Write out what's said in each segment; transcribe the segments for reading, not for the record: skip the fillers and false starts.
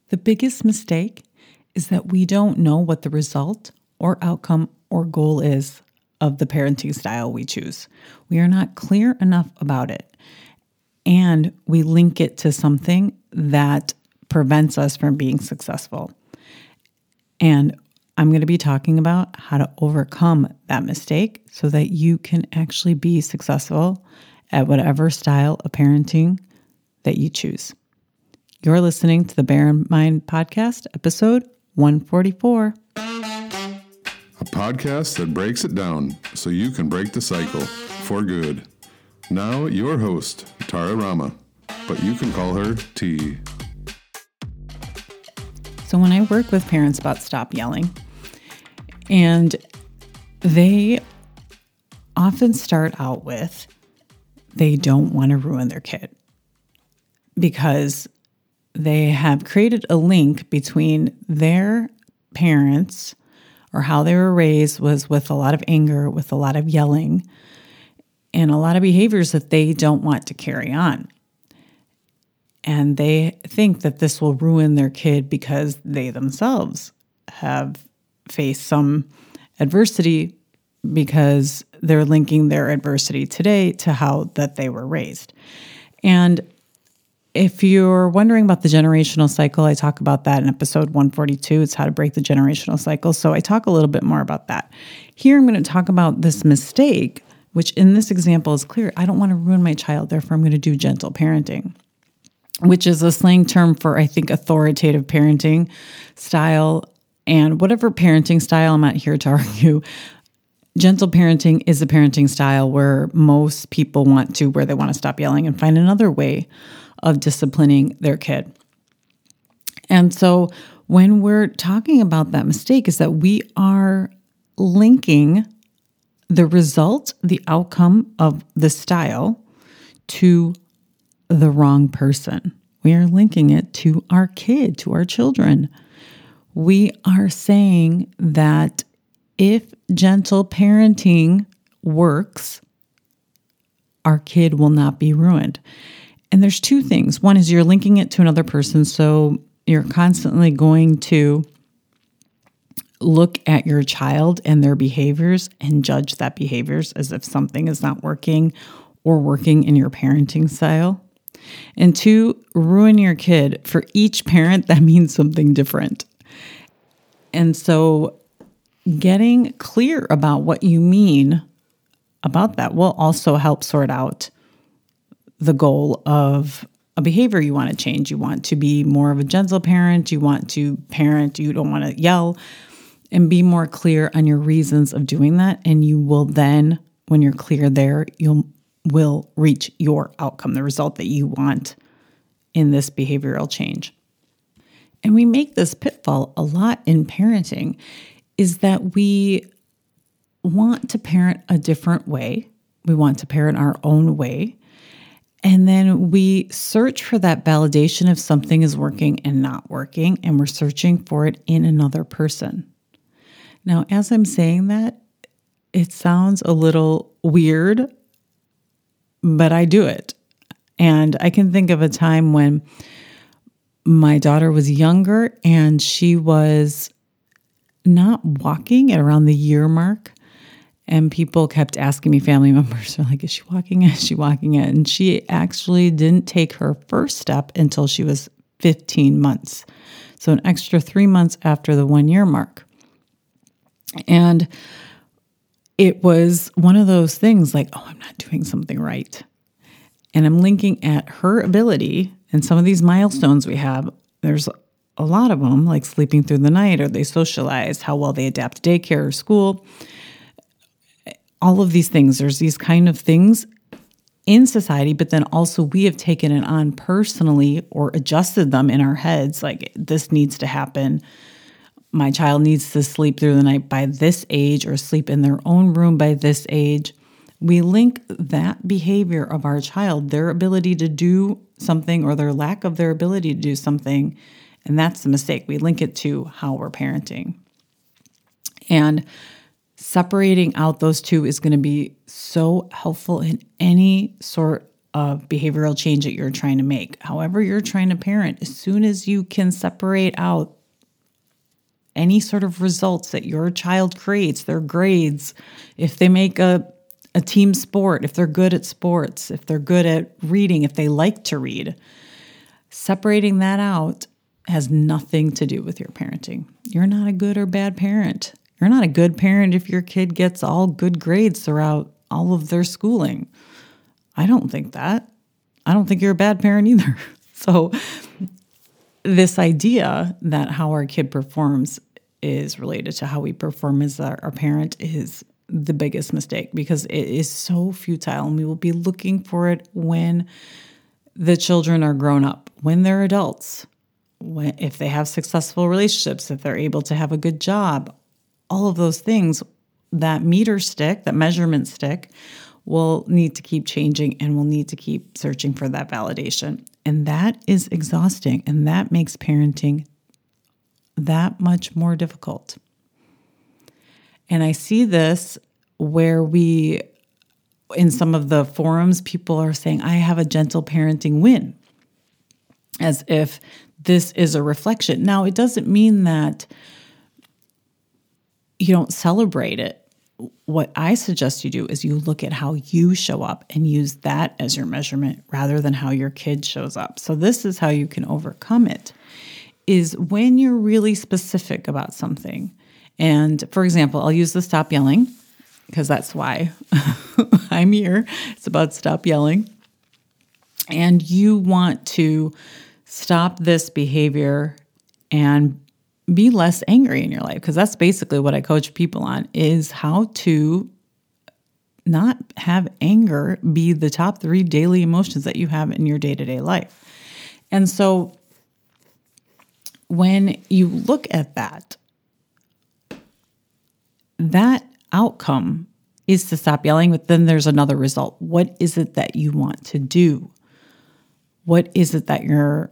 The biggest mistake is that we don't know what the result or outcome or goal is of the parenting style we choose. We are not clear enough about it, and we link it to something that prevents us from being successful. And I'm going to be talking about how to overcome that mistake so that you can actually be successful at whatever style of parenting that you choose. You're listening to the Bear in Mind Podcast, episode 144. A podcast that breaks it down so you can break the cycle for good. Now, your host, Tara Rama, but you can call her T. So when I work with parents about stop yelling, and they often start out with, they don't want to ruin their kid because they have created a link between their parents or how they were raised was with a lot of anger, with a lot of yelling, and a lot of behaviors that they don't want to carry on. And they think that this will ruin their kid because they themselves have faced some adversity because they're linking their adversity today to how that they were raised. And if you're wondering about the generational cycle, I talk about that in episode 142. It's how to break the generational cycle. So I talk a little bit more about that. Here I'm going to talk about this mistake, which in this example is clear. I don't want to ruin my child, therefore I'm going to do gentle parenting, which is a slang term for, I think, authoritative parenting style. And whatever parenting style, I'm not here to argue. Gentle parenting is a parenting style where most people want to, where they want to stop yelling and find another way of disciplining their kid. And so when we're talking about that mistake is that we are linking the result, the outcome of the style to the wrong person. We are linking it to our kid, to our children. We are saying that if gentle parenting works, our kid will not be ruined. And there's two things. One is you're linking it to another person, so you're constantly going to look at your child and their behaviors and judge that behaviors as if something is not working or working in your parenting style. And two, ruin your kid. For each parent, that means something different. And so getting clear about what you mean about that will also help sort out the goal of a behavior you want to change. You want to be more of a gentle parent. You want to parent. You don't want to yell, and be more clear on your reasons of doing that. And you will then, when you're clear there, will reach your outcome, the result that you want in this behavioral change. And we make this pitfall a lot in parenting, is that we want to parent a different way. We want to parent our own way. And then we search for that validation if something is working and not working, and we're searching for it in another person. Now, as I'm saying that, it sounds a little weird, but I do it. And I can think of a time when my daughter was younger and she was not walking at around the year mark. And people kept asking me, family members are like, is she walking yet? Is she walking yet? And she actually didn't take her first step until she was 15 months. So an extra 3 months after the 1 year mark. And it was one of those things like, oh, I'm not doing something right. And I'm linking at her ability and some of these milestones we have. There's a lot of them, like sleeping through the night, or they socialize, how well they adapt to daycare or school. All of these things, there's these kind of things in society, but then also we have taken it on personally or adjusted them in our heads, like this needs to happen. My child needs to sleep through the night by this age or sleep in their own room by this age. We link that behavior of our child, their ability to do something or their lack of their ability to do something, and that's the mistake. We link it to how we're parenting. And separating out those two is going to be so helpful in any sort of behavioral change that you're trying to make. However you're trying to parent, as soon as you can separate out any sort of results that your child creates, their grades, if they make a team sport, if they're good at sports, if they're good at reading, if they like to read, separating that out has nothing to do with your parenting. You're not a good or bad parent. You're not a good parent if your kid gets all good grades throughout all of their schooling. I don't think that. I don't think you're a bad parent either. So this idea that how our kid performs is related to how we perform as our parent is the biggest mistake, because it is so futile, and we will be looking for it when the children are grown up, when they're adults, if they have successful relationships, if they're able to have a good job. All of those things, that meter stick, that measurement stick, will need to keep changing, and we'll need to keep searching for that validation. And that is exhausting, and that makes parenting that much more difficult. And I see this where in some of the forums, people are saying, I have a gentle parenting win, as if this is a reflection. Now, it doesn't mean that you don't celebrate it. What I suggest you do is you look at how you show up and use that as your measurement rather than how your kid shows up. So this is how you can overcome it, is when you're really specific about something. And for example, I'll use the stop yelling, because that's why I'm here. It's about stop yelling. And you want to stop this behavior and be less angry in your life, because that's basically what I coach people on, is how to not have anger be the top 3 daily emotions that you have in your day-to-day life. And so when you look at that outcome is to stop yelling, but then there's another result. What is it that you want to do? What is the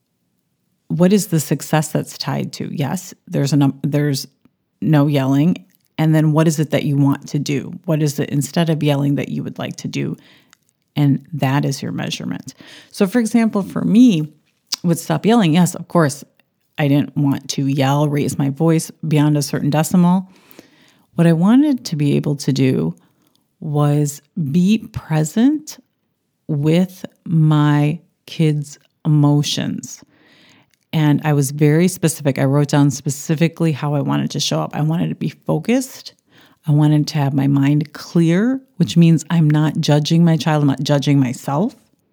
success that's tied to? Yes, there's no yelling. And then what is it that you want to do? What is it instead of yelling that you would like to do? And that is your measurement. So for example, for me, with stop yelling, yes, of course, I didn't want to yell, raise my voice beyond a certain decimal. What I wanted to be able to do was be present with my kids' emotions. And I was very specific. I wrote down specifically how I wanted to show up. I wanted to be focused. I wanted to have my mind clear, which means I'm not judging my child. I'm not judging myself.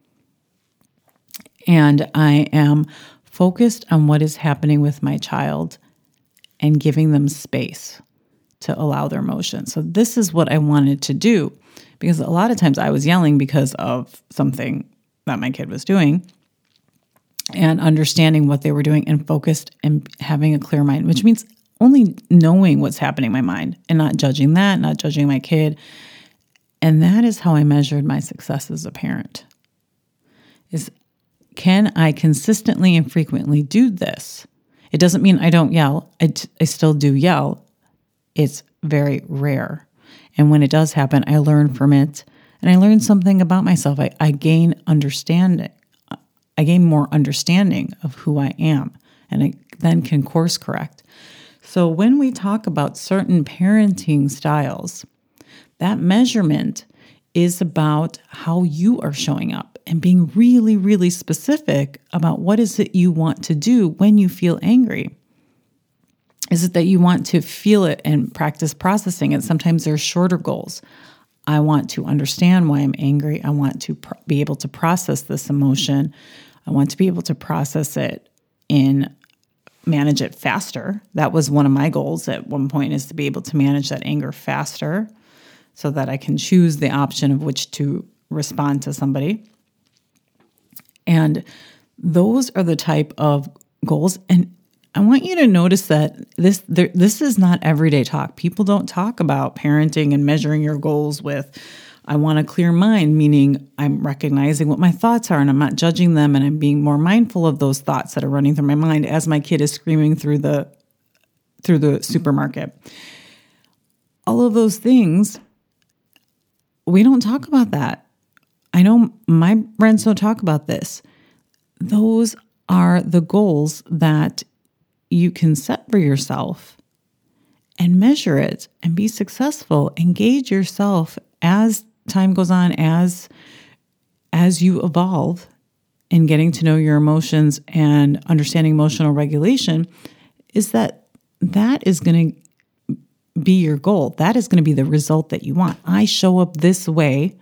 And I am focused on what is happening with my child and giving them space to allow their emotions. So this is what I wanted to do, because a lot of times I was yelling because of something that my kid was doing, and understanding what they were doing and focused and having a clear mind, which means only knowing what's happening in my mind and not judging that, not judging my kid. And that is how I measured my success as a parent. Is, can I consistently and frequently do this? It doesn't mean I don't yell. I still do yell. It's very rare. And when it does happen, I learn from it, and I learn something about myself. I gain understanding. I gain more understanding of who I am, and I then can course correct. So when we talk about certain parenting styles, that measurement is about how you are showing up and being really, really specific about what is it you want to do when you feel angry. Is it that you want to feel it and practice processing it? Sometimes there's shorter goals. I want to understand why I'm angry. I want to be able to process this emotion. I want to be able to process it and manage it faster. That was one of my goals at one point, is to be able to manage that anger faster so that I can choose the option of which to respond to somebody. And those are the type of goals. And I want you to notice that this is not everyday talk. People don't talk about parenting and measuring your goals with, I want a clear mind, meaning I'm recognizing what my thoughts are and I'm not judging them, and I'm being more mindful of those thoughts that are running through my mind as my kid is screaming through the supermarket. All of those things, we don't talk about that. I know my friends don't talk about this. Those are the goals that you can set for yourself and measure it and be successful. Engage yourself as time goes on, as you evolve in getting to know your emotions and understanding emotional regulation, is that is going to be your goal. That is going to be the result that you want. I show up this way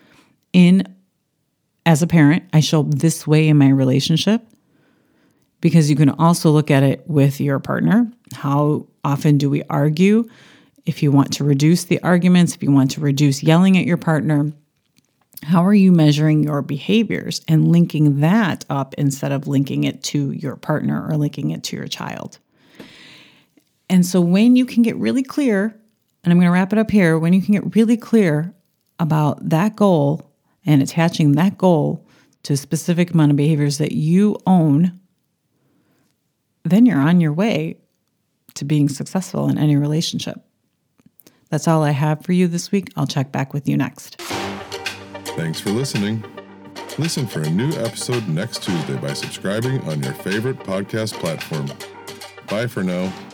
as a parent. I show up this way in my relationship, because you can also look at it with your partner. How often do we argue? If you want to reduce the arguments, if you want to reduce yelling at your partner, how are you measuring your behaviors and linking that up instead of linking it to your partner or linking it to your child? And so when you can get really clear, and I'm going to wrap it up here, when you can get really clear about that goal and attaching that goal to a specific amount of behaviors that you own, then you're on your way to being successful in any relationship. That's all I have for you this week. I'll check back with you next. Thanks for listening. Listen for a new episode next Tuesday by subscribing on your favorite podcast platform. Bye for now.